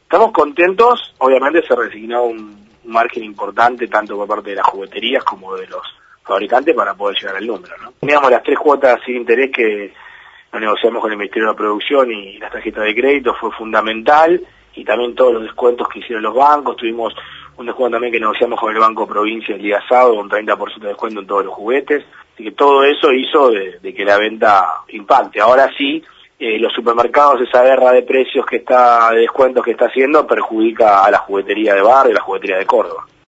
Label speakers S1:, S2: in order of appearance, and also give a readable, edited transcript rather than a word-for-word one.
S1: Estamos contentos, obviamente se resignó un margen importante tanto por parte de las jugueterías como de los fabricantes para poder llegar al número, ¿no? Teníamos las 3 cuotas sin interés que nos negociamos con el Ministerio de la Producción y las tarjetas de crédito, fue fundamental, y también todos los descuentos que hicieron los bancos. Tuvimos un descuento también que negociamos con el Banco Provincia el día sábado, un 30% de descuento en todos los juguetes, así que todo eso hizo de que la venta impacte. Ahora sí, los supermercados, esa guerra de precios de descuentos que está haciendo, perjudica a la juguetería de barrio, a la juguetería de Córdoba.